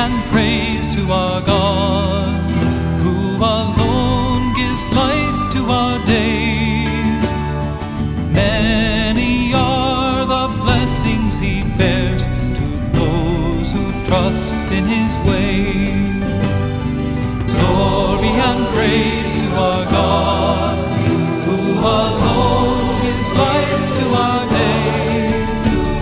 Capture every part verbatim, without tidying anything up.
and praise to our God, who alone gives light to our day. Many are the blessings he bears to those who trust in his ways. Glory and praise to our God, who alone gives light to our days.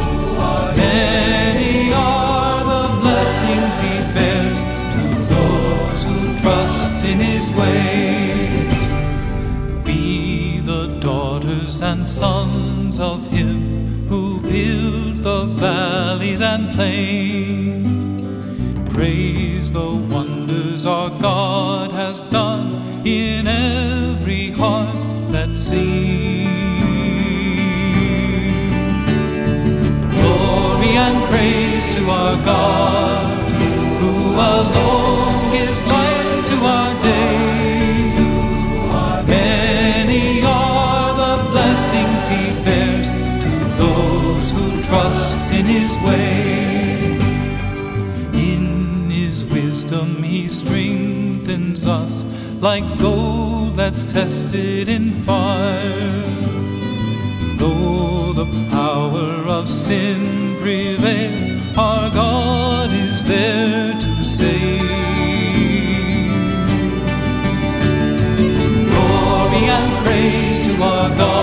Many are the blessings he bears to those who trust in his ways. We, the daughters and sons of him who build the valleys and plains, praise the wonders our God has done in every heart that sings. Glory and praise to our God, who alone gives light to our days. Many are the blessings he bears to those who trust in his ways. In his wisdom he strengthens us like gold that's tested in fire. Though the power of sin prevail, our God is there to save. Glory and praise to our God,